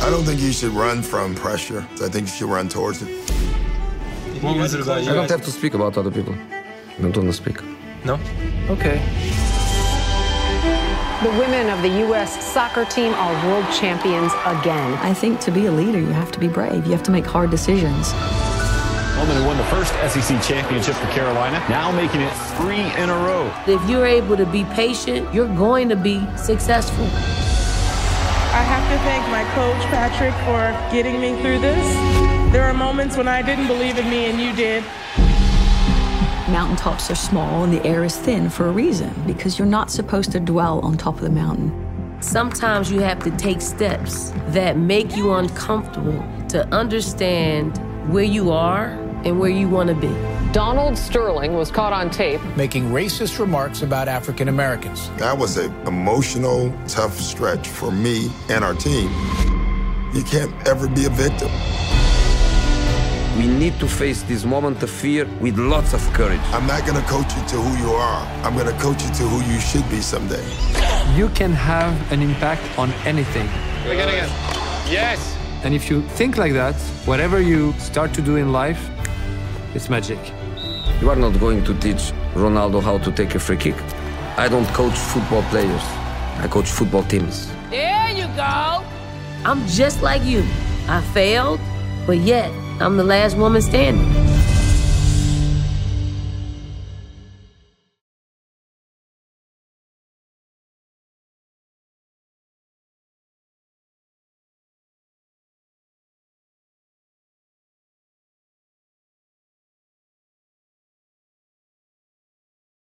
I don't think you should run from pressure. I think you should run towards it. What was it about you? I don't have to speak about other people. I don't want to speak. No? Okay. The women of the U.S. soccer team are world champions again. I think to be a leader, you have to be brave. You have to make hard decisions. Woman who won the first SEC championship for Carolina, now making it 3 in a row. If you're able to be patient, you're going to be successful. I have to thank my coach, Patrick, for getting me through this. There are moments when I didn't believe in me and you did. Mountaintops are small and the air is thin for a reason, because you're not supposed to dwell on top of the mountain. Sometimes you have to take steps that make you uncomfortable to understand where you are and where you want to be. Donald Sterling was caught on tape making racist remarks about African Americans. That was an emotional, tough stretch for me and our team. You can't ever be a victim. We need to face this moment of fear with lots of courage. I'm not going to coach you to who you are. I'm going to coach you to who you should be someday. You can have an impact on anything. Beginning it. Yes. And if you think like that, whatever you start to do in life, it's magic. You are not going to teach Ronaldo how to take a free kick. I don't coach football players. I coach football teams. There you go. I'm just like you. I failed, but yet I'm the last woman standing.